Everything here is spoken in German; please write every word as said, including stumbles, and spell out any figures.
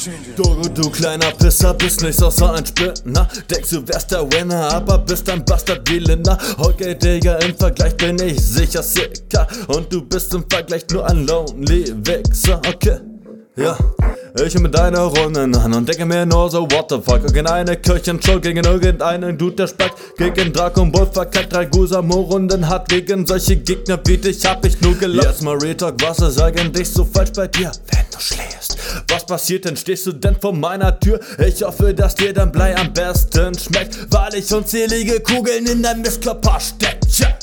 Du, du kleiner Pisser, bist nichts außer ein Spinner. Denkst du wärst der Winner, aber bist ein Bastard wie Linda. Okay, Digga, im Vergleich bin ich sicher sicker. Und du bist im Vergleich nur ein lonely Wichser, okay? Ja, ich höre mir deine Runden an und denke mir nur so, what the fuck. Okay, eine Kirchenshow gegen irgendeinen Dude, der spackt. Gegen Dragon Ball verkackt, drei Gusamo-Runden hat. Gegen solche Gegner wie dich hab ich nur gelacht. Jetzt mal Retalk, was ist eigentlich so falsch bei dir, wenn du schläfst? Was passiert denn, stehst du denn vor meiner Tür? Ich hoffe, dass dir dein Blei am besten schmeckt, weil ich unzählige Kugeln in dein Mistkörper steck. Ja.